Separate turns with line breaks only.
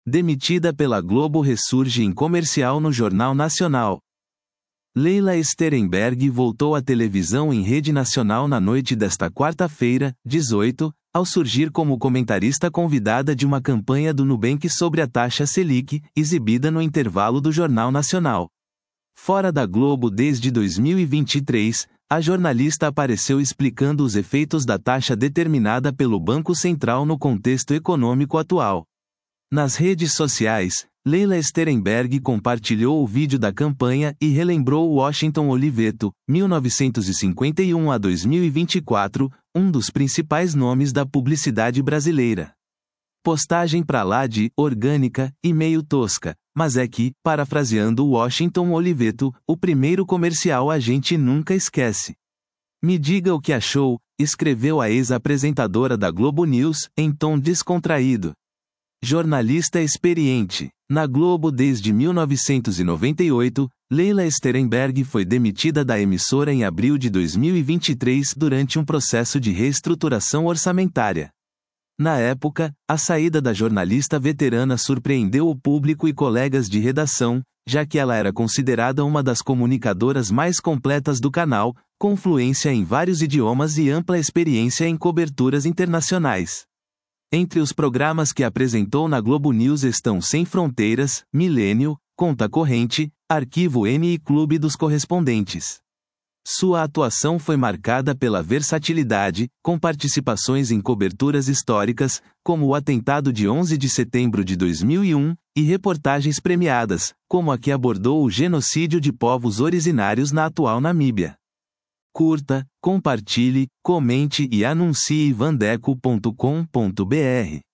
Demitida pela Globo ressurge em comercial no Jornal Nacional. Leila Sterenberg voltou à televisão em rede nacional na noite desta quarta-feira, 18, ao surgir como comentarista convidada de uma campanha do Nubank sobre a taxa Selic, exibida no intervalo do Jornal Nacional. Fora da Globo desde 2023, a jornalista apareceu explicando os efeitos da taxa determinada pelo Banco Central no contexto econômico atual. Nas redes sociais, Leila Sterenberg compartilhou o vídeo da campanha e relembrou Washington Oliveto, 1951 a 2024, um dos principais nomes da publicidade brasileira. Postagem pra lá de orgânica e meio tosca, mas é que, parafraseando Washington Oliveto, o primeiro comercial a gente nunca esquece. Me diga o que achou, escreveu a ex-apresentadora da Globo News, em tom descontraído. Jornalista experiente. Na Globo desde 1998, Leila Sterenberg foi demitida da emissora em abril de 2023 durante um processo de reestruturação orçamentária. Na época, a saída da jornalista veterana surpreendeu o público e colegas de redação, já que ela era considerada uma das comunicadoras mais completas do canal, com fluência em vários idiomas e ampla experiência em coberturas internacionais. Entre os programas que apresentou na Globo News estão Sem Fronteiras, Milênio, Conta Corrente, Arquivo N e Clube dos Correspondentes. Sua atuação foi marcada pela versatilidade, com participações em coberturas históricas, como o atentado de 11 de setembro de 2001, e reportagens premiadas, como a que abordou o genocídio de povos originários na atual Namíbia. Curta, compartilhe, comente e anuncie vandeco.com.br.